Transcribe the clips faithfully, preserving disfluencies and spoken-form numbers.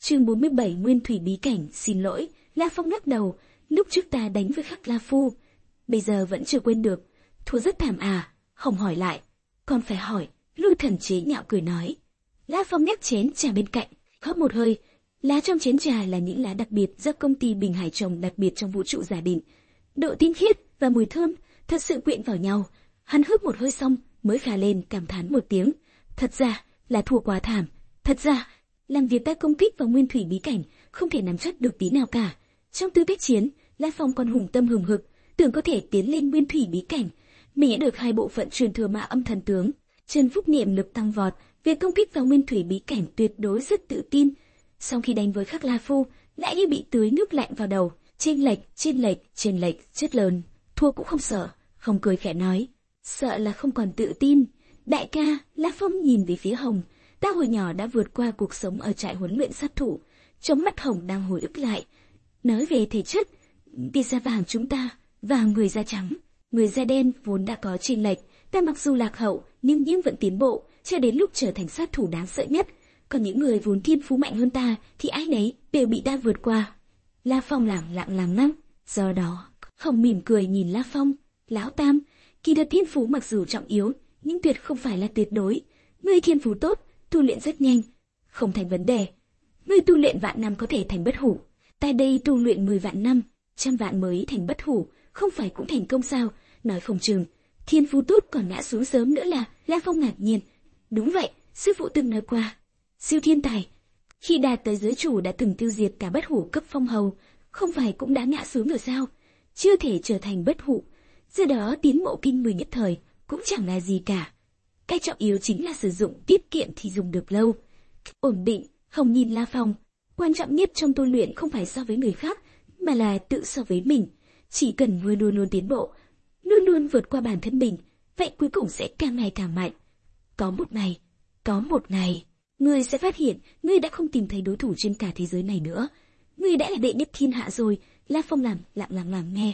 Chương bốn mươi bảy Nguyên thủy bí cảnh. Xin lỗi, La Phong lắc đầu, lúc trước ta đánh với Khắc La Phu, bây giờ vẫn chưa quên được. Thua rất thảm à? Hồng hỏi lại. Còn phải hỏi, Lôi Thần chế nhạo cười nói. La Phong nhấc chén trà bên cạnh, hớp một hơi. Lá trong chén trà là những lá đặc biệt do công ty Bình Hải trồng đặc biệt trong vũ trụ giả định. Độ tinh khiết và mùi thơm thật sự quyện vào nhau. Hắn hớp một hơi xong mới khà lên cảm thán một tiếng. Thật ra là thua quá thảm. Thật ra, làm việc ta công kích vào nguyên thủy bí cảnh không thể nắm chắc được tí nào cả. Trong tư cách chiến, La Phong còn hùng tâm hừng hực, tưởng có thể tiến lên nguyên thủy bí cảnh. Mình đã được hai bộ phận truyền thừa ma âm thần tướng, chân phúc niệm lực tăng vọt, việc công kích vào nguyên thủy bí cảnh tuyệt đối rất tự tin. Sau khi đánh với Khắc La Phu, lại như bị tưới nước lạnh vào đầu, chênh lệch, chênh lệch, chênh lệch rất lớn. Thua cũng không sợ, Hồng cười khẽ nói, sợ là không còn tự tin. Đại ca, La Phong nhìn về phía Hồng, ta hồi nhỏ đã vượt qua cuộc sống ở trại huấn luyện sát thủ. Trong mắt Hồng đang hồi ức lại, nói về thể chất, tia da vàng chúng ta và người da trắng, người da đen vốn đã có chênh lệch, ta mặc dù lạc hậu nhưng nhưng vẫn tiến bộ, cho đến lúc trở thành sát thủ đáng sợ nhất. Còn những người vốn thiên phú mạnh hơn ta thì ai nấy đều bị ta vượt qua. La Phong lẳng lặng lắng ngắt, do đó Hồng mỉm cười nhìn La Phong, lão tam, kỳ thật thiên phú mặc dù trọng yếu nhưng tuyệt không phải là tuyệt đối. Ngươi thiên phú tốt, tu luyện rất nhanh, không thành vấn đề. Ngươi tu luyện vạn năm có thể thành bất hủ, ta đây tu luyện mười vạn năm, trăm vạn mới thành bất hủ, không phải cũng thành công sao? Nói không chừng thiên phú tốt còn ngã xuống sớm nữa là. La Phong ngạc nhiên, đúng vậy, sư phụ từng nói qua, siêu thiên tài khi đạt tới giới chủ đã từng tiêu diệt cả bất hủ cấp phong hầu, không phải cũng đã ngã xuống rồi sao? Chưa thể trở thành bất hủ, do đó tiến bộ kinh người nhất thời cũng chẳng là gì cả. Cái trọng yếu chính là sử dụng tiết kiệm thì dùng được lâu, ổn định. Hồng nhìn La Phong, quan trọng nhất trong tu luyện không phải so với người khác, mà là tự so với mình. Chỉ cần ngươi luôn luôn tiến bộ, luôn luôn vượt qua bản thân mình, vậy cuối cùng sẽ càng ngày càng mạnh. Có một ngày, có một ngày, ngươi sẽ phát hiện ngươi đã không tìm thấy đối thủ trên cả thế giới này nữa. Ngươi đã là đệ nhất thiên hạ rồi. La Phong làm lặng lặng làm nghe.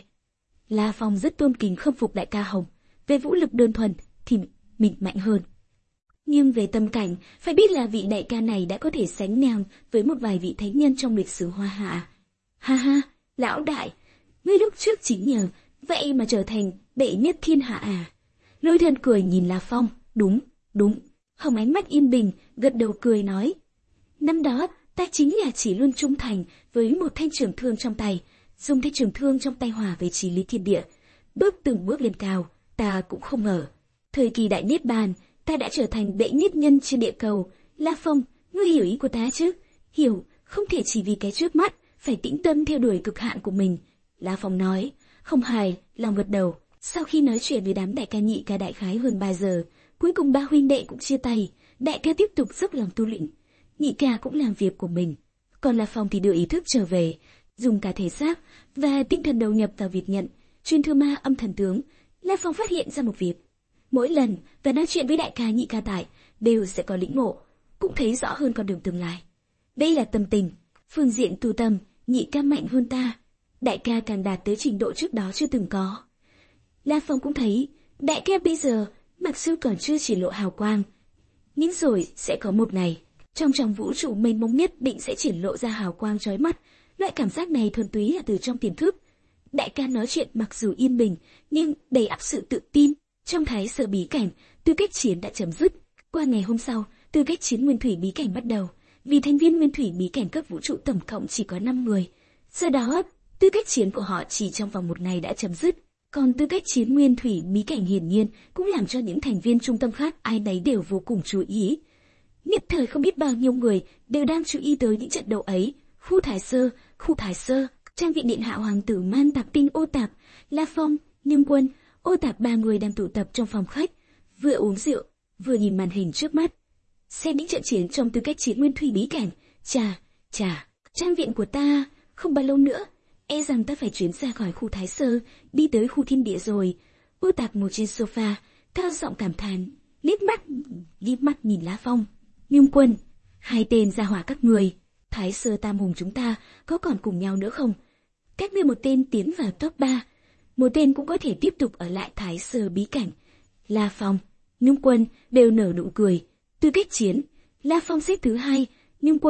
La Phong rất tôn kính khâm phục đại ca Hồng. Về vũ lực đơn thuần thì mình mạnh hơn, nhưng về tâm cảnh, phải biết là vị đại ca này đã có thể sánh ngang với một vài vị thánh nhân trong lịch sử Hoa Hạ. Ha ha, lão đại, ngươi lúc trước chính nhờ vậy mà trở thành đệ nhất thiên hạ à? Lôi Thần cười nhìn La Phong, đúng, đúng. Hồng ánh mắt yên bình, gật đầu cười nói, năm đó ta chính là chỉ luôn trung thành với một thanh trường thương trong tay, dùng thanh trường thương trong tay hòa về chí lý thiên địa, bước từng bước lên cao. Ta cũng không ngờ, thời kỳ đại niết bàn, ta đã trở thành đệ nhất nhân trên địa cầu. La Phong, ngươi hiểu ý của ta chứ? Hiểu, không thể chỉ vì cái trước mắt, phải tĩnh tâm theo đuổi cực hạn của mình. La Phong nói, không hài, lòng gật đầu. Sau khi nói chuyện với đám đại ca nhị ca đại khái hơn ba giờ, cuối cùng ba huynh đệ cũng chia tay. Đại ca tiếp tục dốc lòng tu luyện, nhị ca cũng làm việc của mình, còn La Phong thì đưa ý thức trở về, dùng cả thể xác và tinh thần đầu nhập vào việc nhận truyền thừa ma âm thần tướng. La Phong phát hiện ra một việc, mỗi lần và nói chuyện với đại ca nhị ca tại đều sẽ có lĩnh ngộ, cũng thấy rõ hơn con đường tương lai. Đây là tâm tình, phương diện tu tâm, nhị ca mạnh hơn ta, đại ca càng đạt tới trình độ trước đó chưa từng có. La Phong cũng thấy, đại ca bây giờ mặc dù còn chưa chỉ lộ hào quang, nhưng rồi sẽ có một ngày, trong trong vũ trụ mênh mông nhất định sẽ triển lộ ra hào quang chói mắt. Loại cảm giác này thuần túy là từ trong tiềm thức. Đại ca nói chuyện mặc dù yên bình, nhưng đầy ắp sự tự tin. Trong thái sơ bí cảnh, tư cách chiến đã chấm dứt. Qua ngày hôm sau, tư cách chiến nguyên thủy bí cảnh bắt đầu. Vì thành viên nguyên thủy bí cảnh cấp vũ trụ tổng cộng chỉ có năm người, do đó tư cách chiến của họ chỉ trong vòng một ngày đã chấm dứt. Còn tư cách chiến nguyên thủy bí cảnh hiển nhiên cũng làm cho những thành viên trung tâm khác ai nấy đều vô cùng chú ý. Nhất thời không biết bao nhiêu người đều đang chú ý tới những trận đấu ấy. Khu Thái Sơ, khu Thái Sơ, trang viện điện hạ hoàng tử Man Tạp Tinh Ô Tạp, La Phong, Nhung Quân, Ô Tạp ba người đang tụ tập trong phòng khách, vừa uống rượu, vừa nhìn màn hình trước mắt, xem những trận chiến trong tư cách chiến nguyên thủy bí cảnh. Chà, chà, trang viện của ta, không bao lâu nữa, e rằng ta phải chuyển ra khỏi khu Thái Sơ, đi tới khu thiên địa rồi. Ô Tạp ngồi trên sofa, cao giọng cảm thán, liếc mắt, liếc mắt nhìn La Phong, Nhung Quân, hai tên gia hỏa các người. Thái Sơ Tam Hùng chúng ta có còn cùng nhau nữa không? Các ngươi một tên tiến vào top ba, một tên cũng có thể tiếp tục ở lại Thái Sơ bí cảnh. La Phong, Nhung Quân đều nở nụ cười. Tư cách chiến, La Phong xếp thứ hai, Nhung Quân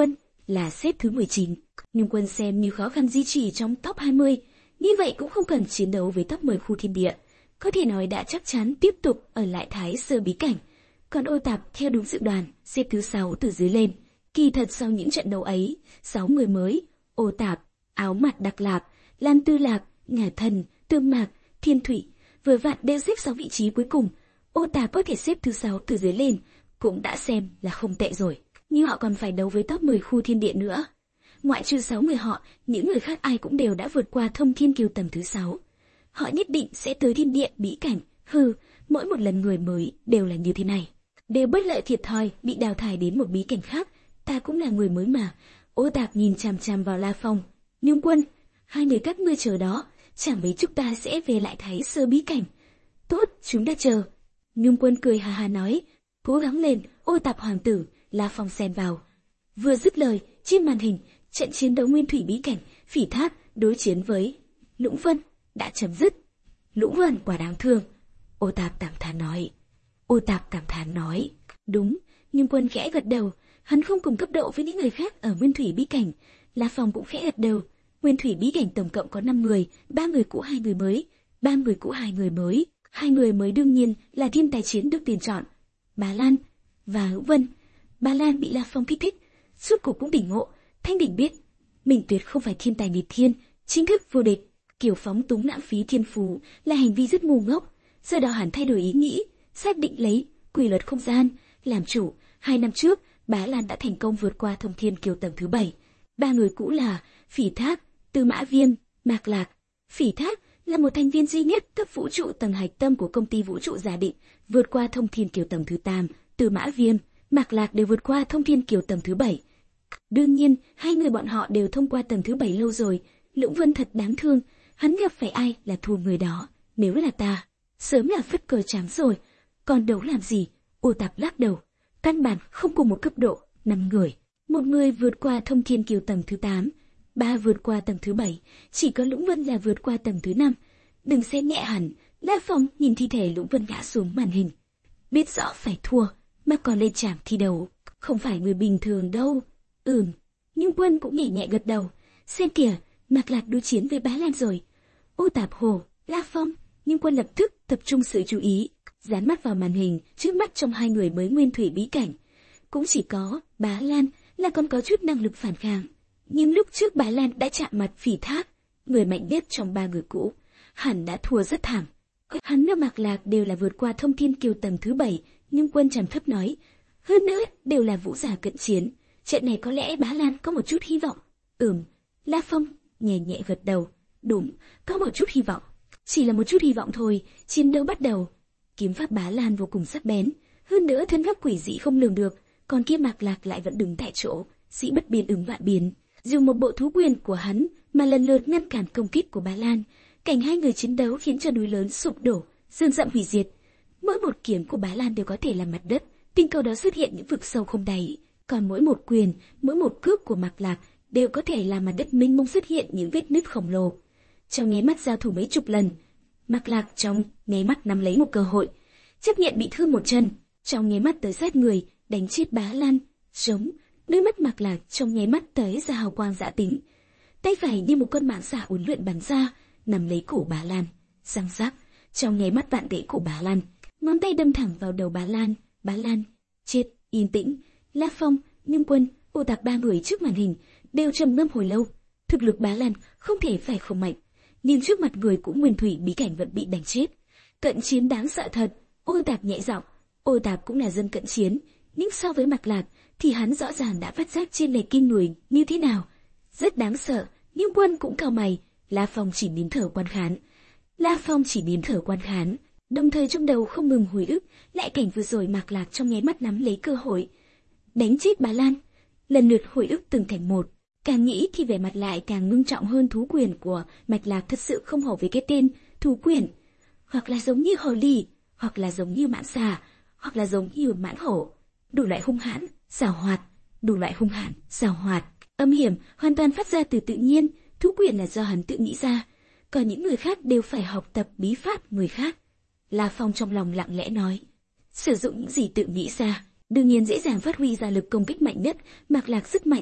là xếp thứ mười chín. Nhưng Quân xem như khó khăn duy trì trong top hai mươi, như vậy cũng không cần chiến đấu với top mười khu thiên địa. Có thể nói đã chắc chắn tiếp tục ở lại Thái Sơ bí cảnh. Còn Ô Tạp theo đúng dự đoán, xếp thứ sáu từ dưới lên. Kỳ thật sau những trận đấu ấy, sáu người mới, Ô Tạp, Áo Mặt Đặc Lạp, Lan Tư Lạc, Ngả Thần, Tương Mạc, Thiên Thủy, vừa vặn đều xếp sáu vị trí cuối cùng. Ô Tạp có thể xếp thứ sáu từ dưới lên, cũng đã xem là không tệ rồi. Nhưng họ còn phải đấu với top mười khu thiên địa nữa. Ngoại trừ sáu người họ, những người khác ai cũng đều đã vượt qua Thông Thiên Kiều tầng thứ sáu. Họ nhất định sẽ tới thiên địa bí cảnh. Hừ, mỗi một lần người mới đều là như thế này, đều bất lợi thiệt thòi, bị đào thải đến một bí cảnh khác. Ta cũng là người mới mà. Ô Tạp nhìn chằm chằm vào La Phong. Nhung Quân, hai người các ngươi chờ đó, chẳng mấy chốc ta sẽ về lại Thái Sơ bí cảnh. Tốt, chúng ta chờ. Nhung Quân cười hà hà nói, cố gắng lên, Ô Tạp hoàng tử. La Phong xen vào. Vừa dứt lời, trên màn hình, trận chiến đấu nguyên thủy bí cảnh, Phỉ Thác đối chiến với Lũng Vân đã chấm dứt. Lũng Vân quả đáng thương. Ô Tạp cảm thán nói. Ô Tạp cảm thán nói. Đúng, nhưng Quân khẽ gật đầu. Hắn không cùng cấp độ với những người khác ở nguyên thủy bí cảnh. La Phong cũng khẽ gật đầu. Nguyên thủy bí cảnh tổng cộng có năm người, ba người cũ hai người mới, ba người cũ hai người mới. Hai người mới đương nhiên là thiên tài chiến được tiền chọn, Bá Lan và Hữu Vân. Bá Lan bị La Phong kích thích, suốt cuộc cũng tỉnh ngộ. Thanh Đỉnh biết mình tuyệt không phải thiên tài nghịch thiên, chính thức vô địch. Kiểu phóng túng lãng phí thiên phú là hành vi rất ngu ngốc. Do đó hắn thay đổi ý nghĩ, xác định lấy quy luật không gian làm chủ. Hai năm trước, Bá Lan đã thành công vượt qua Thông Thiên Kiều tầng thứ bảy. Ba người cũ là Phỉ Thác, Tư Mã Viêm, Mạc Lạc. Phỉ Thác là một thành viên duy nhất cấp vũ trụ tầng hạch tâm của công ty vũ trụ giả định, vượt qua Thông Thiên Kiều tầng thứ tám. Tư Mã Viêm, Mạc Lạc đều vượt qua Thông Thiên Kiều tầng thứ bảy. Đương nhiên, hai người bọn họ đều thông qua tầng thứ bảy lâu rồi. Lũng Vân thật đáng thương, hắn gặp phải ai là thua người đó. Nếu là ta, sớm là phất cờ trắng rồi. Còn đấu làm gì? Ô Tạp lắc đầu. Căn bản không cùng một cấp độ, năm người. Một người vượt qua Thông Thiên Kiều tầng thứ tám, ba vượt qua tầng thứ bảy, chỉ có Lũng Vân là vượt qua tầng thứ năm. Đừng xem nhẹ hẳn. La Phong nhìn thi thể Lũng Vân ngã xuống màn hình. Biết rõ phải thua, mà còn lên trạm thi đấu. Không phải người bình thường đâu. Ừm, nhưng Quân cũng nhẹ nhẹ gật đầu. Xem kìa, Mạc Lạc đối chiến với Bá Lan rồi. Ô Tạp hồ, La Phong, nhưng Quân lập tức tập trung sự chú ý, dán mắt vào màn hình trước mắt trong hai người mới nguyên thủy bí cảnh. Cũng chỉ có Bá Lan là còn có chút năng lực phản kháng. Nhưng lúc trước Bá Lan đã chạm mặt Phỉ Thác, người mạnh nhất trong ba người cũ, hẳn đã thua rất thảm. Hắn và Mạc Lạc đều là vượt qua Thông Thiên Kiều tầng thứ bảy, nhưng Quân trầm thấp nói, hơn nữa đều là vũ giả cận chiến. Trận này có lẽ Bá Lan có một chút hy vọng. Ừm, La Phong nhẹ nhẹ gật đầu. Đúng, có một chút hy vọng. Chỉ là một chút hy vọng thôi. Chiến đấu bắt đầu. Kiếm pháp Bá Lan vô cùng sắc bén, hơn nữa thân pháp quỷ dị không lường được. Còn kia Mạc Lạc lại vẫn đứng tại chỗ, sĩ bất biến ứng vạn biến, dùng một bộ thú quyền của hắn mà lần lượt ngăn cản công kích của Bá Lan. Cảnh hai người chiến đấu khiến cho núi lớn sụp đổ, rừng rậm hủy diệt. Mỗi một kiếm của Bá Lan đều có thể làm mặt đất, tinh cầu đó xuất hiện những vực sâu không đáy. Còn mỗi một quyền, mỗi một cước của Mạc Lạc đều có thể làm mặt đất mênh mông xuất hiện những vết nứt khổng lồ. Trong nháy mắt giao thủ mấy chục lần, Mạc Lạc trong nháy mắt nắm lấy một cơ hội, chấp nhận bị thương một chân, trong nháy mắt tới sát người, đánh chết Bá Lan. Sống, đôi mắt Mạc Lạc trong nháy mắt tới ra hào quang dạ tính, tay phải như một con mãng xà uốn lượn bắn ra, nắm lấy cổ Bá Lan. Răng rắc, trong nháy mắt vạn gãy cổ Bá Lan, ngón tay đâm thẳng vào đầu Bá Lan. Bá Lan chết. Yên tĩnh. La Phong, Nhung Quân, Ô Tạp ba người trước màn hình đều trầm ngâm hồi lâu. Thực lực Bá Lan không thể phải không mạnh, nhưng trước mặt người cũng nguyên thủy bí cảnh vẫn bị đánh chết. Cận chiến đáng sợ thật. Ô Tạp nhẹ giọng. Ô Tạp cũng là dân cận chiến, nhưng so với Mạc Lạc thì hắn rõ ràng đã phát giác trên lệch kinh người như thế nào. Rất đáng sợ. Nhung Quân cũng cau mày. La Phong chỉ nín thở quan khán. La Phong chỉ nín thở quan khán, đồng thời trong đầu không ngừng hồi ức lại cảnh vừa rồi Mạc Lạc trong nháy mắt nắm lấy cơ hội đánh chết Bá Lan. Lần lượt hồi ức từng cảnh một, càng nghĩ thì vẻ mặt lại càng ngưng trọng hơn. Thú quyền của Mạc Lạc thật sự không hổ với cái tên thú quyền, hoặc là giống như hồ ly, hoặc là giống như mãng xà, hoặc là giống như mãng hổ, đủ loại hung hãn, xảo hoạt, đủ loại hung hãn, xảo hoạt, âm hiểm, hoàn toàn phát ra từ tự nhiên. Thú quyền là do hắn tự nghĩ ra, còn những người khác đều phải học tập bí pháp người khác. La Phong trong lòng lặng lẽ nói, sử dụng những gì tự nghĩ ra, đương nhiên dễ dàng phát huy ra lực công kích mạnh nhất. Mạc Lạc rất mạnh,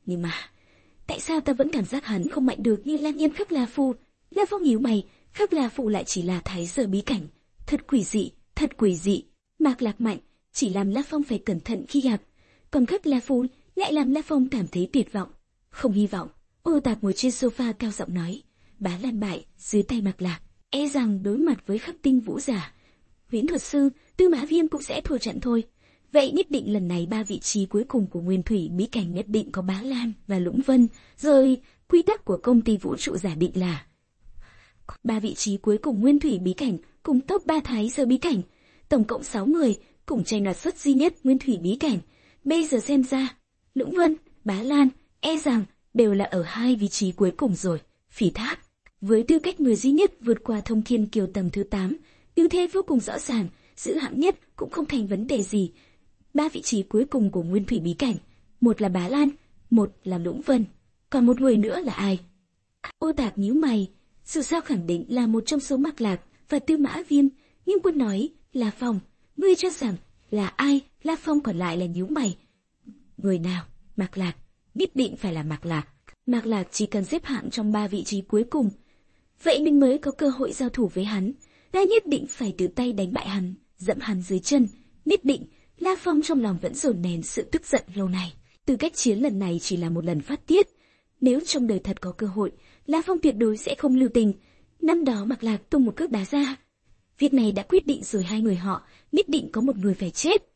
Nhưng mà, tại sao ta vẫn cảm giác hắn không mạnh được như lang nhân Khắc La Phu? La Phong nhíu mày, Khắc La Phu lại chỉ là thái giờ bí cảnh. Thật quỷ dị, thật quỷ dị. Mạc Lạc mạnh, chỉ làm La Phong phải cẩn thận khi gặp. Còn Khắc La Phu lại làm La Phong cảm thấy tuyệt vọng. Không hy vọng. Ô Tạc ngồi trên sofa cao giọng nói. Bá Lan bại, dưới tay Mạc Lạc. E rằng đối mặt với Khắc Tinh Vũ giả, Viễn thuật sư, Tư Mã Viêm cũng sẽ thua trận thôi. Vậy nhất định lần này ba vị trí cuối cùng của Nguyên Thủy bí cảnh nhất định có Bá Lan và Lũng Vân. Rồi, quy tắc của công ty vũ trụ giả định là ba vị trí cuối cùng Nguyên Thủy bí cảnh cùng top ba thái giờ bí cảnh, tổng cộng sáu người cùng tranh đoạt suất duy nhất Nguyên Thủy bí cảnh. Bây giờ xem ra, Lũng Vân, Bá Lan, e rằng đều là ở hai vị trí cuối cùng rồi. Phỉ Thác, với tư cách người duy nhất vượt qua Thông Thiên Kiều tầng thứ tám, ưu thế vô cùng rõ ràng, giữ hạng nhất cũng không thành vấn đề gì. Ba vị trí cuối cùng của Nguyên Thủy bí cảnh, một là Bá Lan, một là Lũng Vân, còn một người nữa là ai? Ô Tạc nhíu mày, dù sao khẳng định là một trong số Mạc Lạc và Tư Mã Viêm, nhưng quân nói là Phong, ngươi cho rằng là ai? La Phong còn lại là nhíu mày. Người nào? Mạc Lạc, nhất định phải là Mạc Lạc. Mạc Lạc chỉ cần xếp hạng trong ba vị trí cuối cùng, vậy mình mới có cơ hội giao thủ với hắn. Ta nhất định phải tự tay đánh bại hắn, dẫm hắn dưới chân. Nhất định, La Phong trong lòng vẫn dồn nén sự tức giận lâu nay. Tư cách chiến lần này chỉ là một lần phát tiết. Nếu trong đời thật có cơ hội, La Phong tuyệt đối sẽ không lưu tình. Năm đó Mạc Lạc tung một cước đá ra. Việc này đã quyết định rồi, hai người họ, nhất định có một người phải chết.